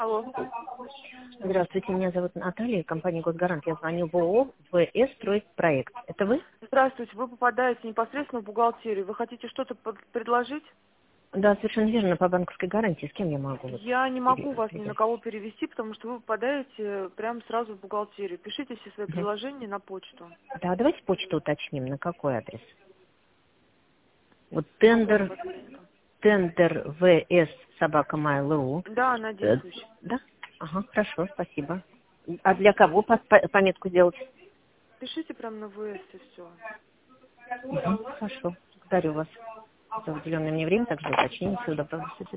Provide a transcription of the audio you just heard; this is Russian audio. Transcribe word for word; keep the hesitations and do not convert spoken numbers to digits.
Алло. Здравствуйте, меня зовут Наталья, компания «Госгарант». Я звоню в ООО «ВС Стройпроект». Это вы? Здравствуйте, вы попадаете непосредственно в бухгалтерию. Вы хотите что-то под- предложить? Да, совершенно верно, по банковской гарантии. С кем я могу вот Я не могу пере- вас ни на передать? кого перевести, потому что вы попадаете прямо сразу в бухгалтерию. Пишите все свои Мгм. предложения на почту. Да, давайте почту уточним. На какой адрес? Вот На какой тендер, конкретно? тендер ВС собака mail.ru. Да, она Э, действующая. Да? Ага, хорошо, спасибо. А для кого по- по- пометку сделать? Пишите прямо на ВС и все. Мгм, хорошо, благодарю вас за уделенное мне время, также уточнение. Всего доброго, до свидания.